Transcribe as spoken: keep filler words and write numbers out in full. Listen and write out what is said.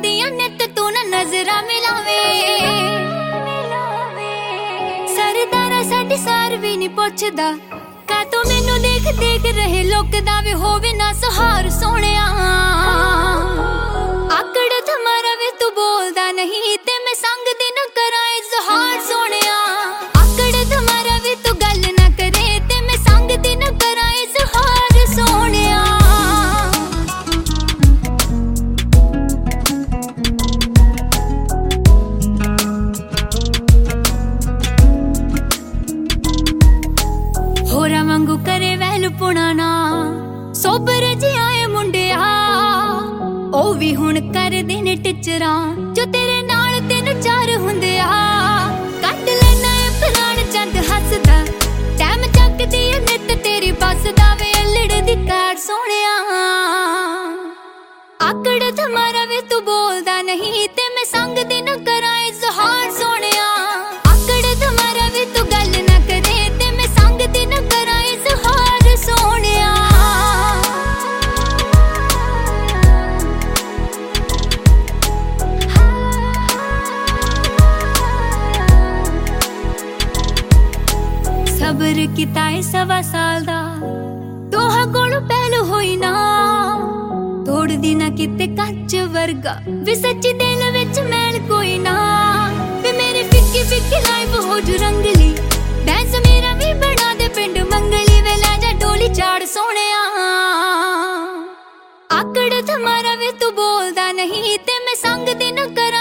दिया नित तू ना नजरा मिलावे सरदारा साडी सार भी नहीं पुछदा का तू मैनू देख देख रहे लोक दा वे होवे ना सहार सोहणिया आकड़ तुम्हारा वे तू बोलदा नहीं ते मैं संग दी ना करा इजहार सोहणिया आकड़ तुम्हारा वे तू गल ना करे ते मैं संग दी ना करा इजहार सोहणिया होरा वांगू करे वैल पुणाना सोबर जिहाए मुंडिया ओ भी हुण कर दिन टिचरा जो तेरे नाल तीन चार हुंदे आ कट लेना ए फलाण चंद हसदा टैम चकदी ए नित तेरी बसदा वे अल्लड़ दी काट सोहणिया आकड़ तुम्हारा वे तू बोलदा नहीं ते मैं संग दी ना करा इजहार सोहणिया आकड़ तुम्हारा वे तू गल ना करे ते मैं संग दी ना करा इजहार सोहणिया सबर कीता है सवा साल दा तोहा कोल पहलू होई ना तोड़ दी ना किते कच्च वर्गा वे सच्ची दिल विच मैल कोई ना वे मेरी फिक्की फिक्की लाइफ हो जू रंगली डांस मेरा भी बना दे पिंड मंगली वे लै जा डोली चाड़ सोहणिया आकड़ तुम्हारा वे तू बोलदा नहीं ते मैं संग दी ना करा